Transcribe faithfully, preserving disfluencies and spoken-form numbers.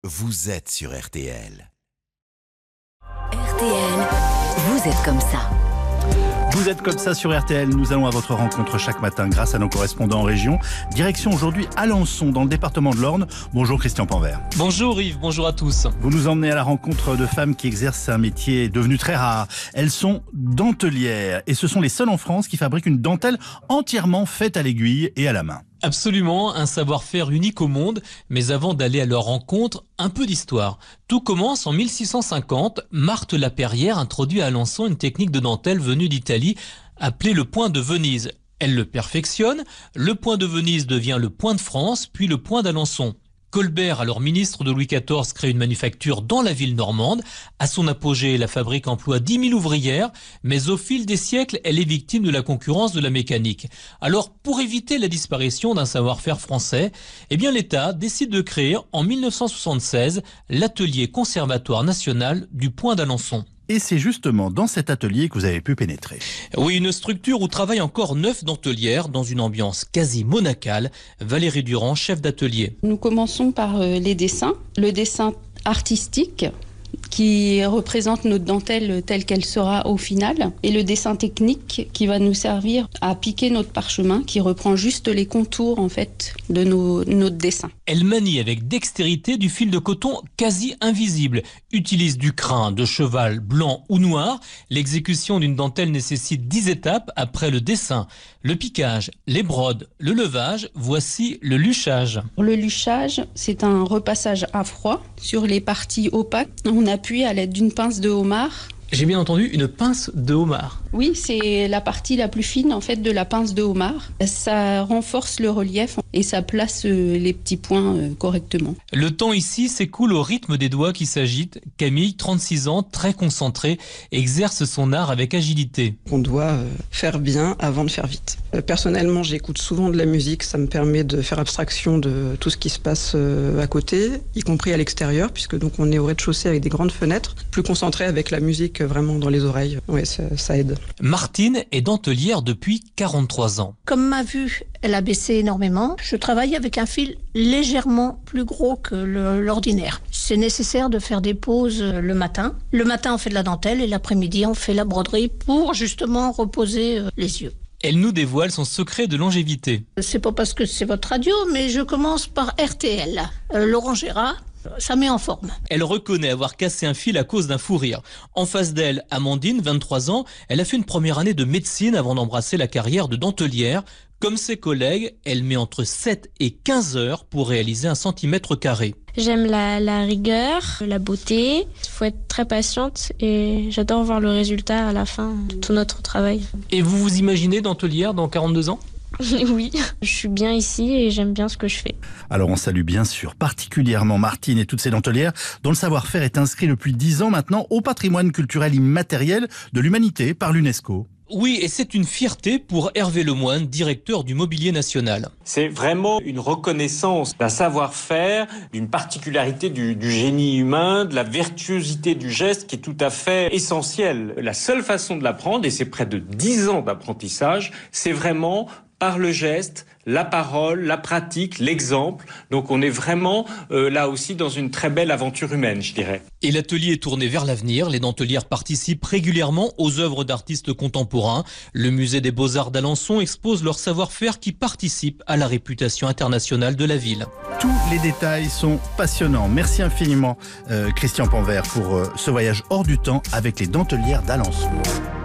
vous êtes sur R T L. R T L, vous êtes comme ça. Vous êtes comme ça sur R T L, nous allons à votre rencontre chaque matin grâce à nos correspondants en région. Direction aujourd'hui Alençon, dans le département de l'Orne. Bonjour Christian Panvert. Bonjour Yves, bonjour à tous. Vous nous emmenez à la rencontre de femmes qui exercent un métier devenu très rare. Elles sont dentelières et ce sont les seules en France qui fabriquent une dentelle entièrement faite à l'aiguille et à la main. Absolument, un savoir-faire unique au monde, mais avant d'aller à leur rencontre, un peu d'histoire. Tout commence en mille six cent cinquante, Marthe Laperrière introduit à Alençon une technique de dentelle venue d'Italie, appelée le point de Venise. Elle le perfectionne, le point de Venise devient le point de France, puis le point d'Alençon. Colbert, alors ministre de Louis quatorze, crée une manufacture dans la ville normande. À son apogée, la fabrique emploie dix mille ouvrières, mais au fil des siècles, elle est victime de la concurrence de la mécanique. Alors, pour éviter la disparition d'un savoir-faire français, eh bien l'État décide de créer en mille neuf cent soixante-seize l'atelier conservatoire national du point d'Alençon. Et c'est justement dans cet atelier que vous avez pu pénétrer. Oui, une structure où travaillent encore neuf dentelières dans une ambiance quasi monacale. Valérie Durand, chef d'atelier. Nous commençons par les dessins. Le dessin artistique qui représente notre dentelle telle qu'elle sera au final, et le dessin technique qui va nous servir à piquer notre parchemin, qui reprend juste les contours en fait de nos, notre dessin. Elle manie avec dextérité du fil de coton quasi invisible, utilise du crin de cheval blanc ou noir. L'exécution d'une dentelle nécessite dix étapes après le dessin. Le piquage, les brodes, le levage, voici le luchage. Le luchage, c'est un repassage à froid sur les parties opaques. On appuie à l'aide d'une pince de homard. J'ai bien entendu une pince de homard. Oui, c'est la partie la plus fine en fait de la pince de homard. Ça renforce le relief et ça place les petits points correctement. Le temps ici s'écoule au rythme des doigts qui s'agitent. Camille, trente-six ans, très concentrée, exerce son art avec agilité. On doit faire bien avant de faire vite. Personnellement, j'écoute souvent de la musique. Ça me permet de faire abstraction de tout ce qui se passe à côté, y compris à l'extérieur, puisque donc on est au rez-de-chaussée avec des grandes fenêtres. Plus concentré avec la musique vraiment dans les oreilles. Oui, ça, ça aide. Martine est dentelière depuis quarante-trois ans. Comme ma vue, elle a baissé énormément, je travaille avec un fil légèrement plus gros que le, l'ordinaire. C'est nécessaire de faire des pauses le matin. Le matin, on fait de la dentelle et l'après-midi, on fait la broderie pour justement reposer les yeux. Elle nous dévoile son secret de longévité. C'est pas parce que c'est votre radio, mais je commence par R T L. Euh, Laurent Gérard. Ça met en forme. Elle reconnaît avoir cassé un fil à cause d'un fou rire. En face d'elle, Amandine, vingt-trois ans, elle a fait une première année de médecine avant d'embrasser la carrière de dentelière. Comme ses collègues, elle met entre sept et quinze heures pour réaliser un centimètre carré. J'aime la, la rigueur, la beauté. Il faut être très patiente et j'adore voir le résultat à la fin de tout notre travail. Et vous vous imaginez dentelière dans quarante-deux ans ? Oui, je suis bien ici et j'aime bien ce que je fais. Alors on salue bien sûr particulièrement Martine et toutes ces dentelières dont le savoir-faire est inscrit depuis dix ans maintenant au patrimoine culturel immatériel de l'humanité par l'UNESCO. Oui, et c'est une fierté pour Hervé Lemoine, directeur du Mobilier National. C'est vraiment une reconnaissance d'un savoir-faire, d'une particularité du, du génie humain, de la virtuosité du geste qui est tout à fait essentielle. La seule façon de l'apprendre, et c'est près de dix ans d'apprentissage, c'est vraiment par le geste, la parole, la pratique, l'exemple. Donc on est vraiment euh, là aussi dans une très belle aventure humaine, je dirais. Et l'atelier est tourné vers l'avenir. Les dentelières participent régulièrement aux œuvres d'artistes contemporains. Le musée des Beaux-Arts d'Alençon expose leur savoir-faire qui participe à la réputation internationale de la ville. Tous les détails sont passionnants. Merci infiniment euh, Christian Panvert pour euh, ce voyage hors du temps avec les dentelières d'Alençon.